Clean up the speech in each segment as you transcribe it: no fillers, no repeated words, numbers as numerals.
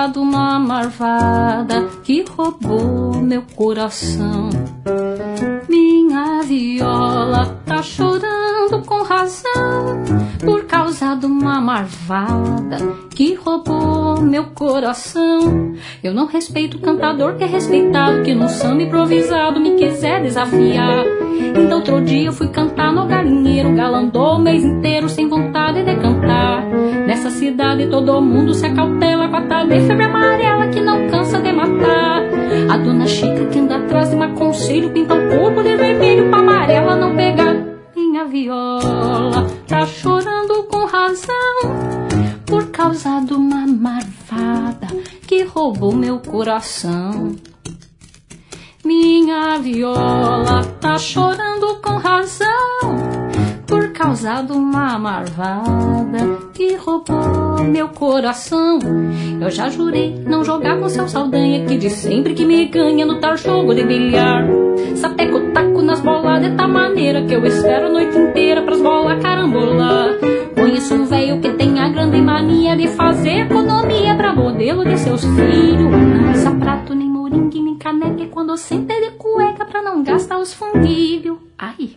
causa de uma marvada que roubou meu coração. Minha viola tá chorando com razão por causa de uma marvada que roubou meu coração. Eu não respeito o cantador que é respeitado, que no samba improvisado me quiser desafiar. Então outro dia eu fui cantar no galinheiro, o galã andou o mês inteiro sem vontade de cantar. Nessa cidade todo mundo se acautela com a tal de febre amarela que não cansa de matar. A dona Chica que anda atrás de um conselho pinta o corpo de vermelho pra amarela não pegar. Minha viola tá chorando com razão por causa de uma marvada que roubou meu coração. Minha viola tá chorando com razão por causa de uma marvada que roubou meu coração. Eu já jurei não jogar com seu Saldanha, que de sempre que me ganha no tal jogo de bilhar. Sapeco-taco nas bolas de tal maneira que eu espero a noite inteira pras bolas carambolar. Conheço um velho que tem a grande mania de fazer economia pra modelo de seus filhos. Não usa prato, nem moringue, nem caneca, e quando senta de cueca pra não gastar os fundilhos. Ai...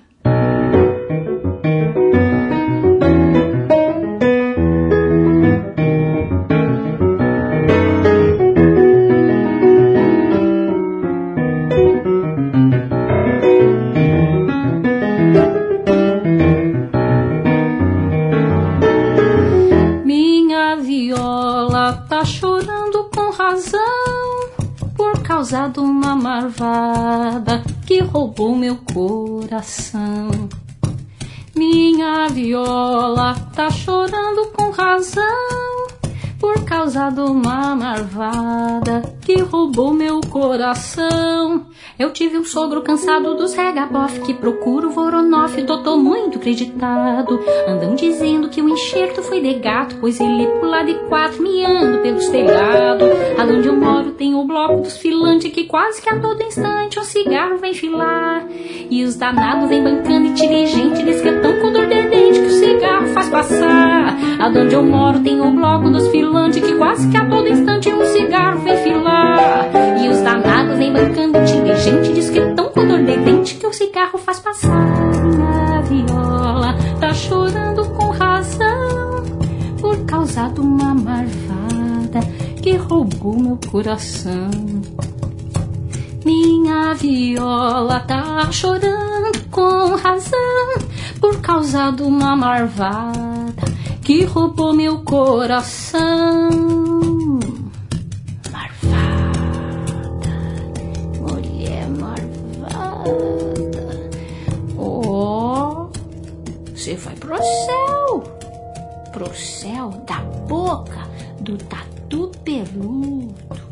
Por causa de uma marvada que roubou meu coração. Minha viola tá chorando com razão por causa de uma marvada que roubou meu coração. Eu tive um sogro cansado dos regabof que procura o Voronoff, doutor muito acreditado. Andam dizendo que o enxerto foi de gato, pois ele pula de quatro miando pelos telhados. Aonde eu moro tem o bloco dos filantes que quase que a todo instante um cigarro vem filar. E os danados vem bancando inteligente, diz que é tão com dor de dente que o cigarro faz passar. Aonde eu moro tem o bloco dos filantes que quase que a todo instante um cigarro vem filar. E os danados vem bancando inteligente, diz que é tão com dor de dente que o cigarro faz passar. Minha viola tá chorando com razão por causa de uma marvada que roubou meu coração. Minha viola tá chorando com razão por causa de uma marvada que roubou meu coração. Marvada, mulher marvada. Oh, você vai pro céu da boca do tatu peludo.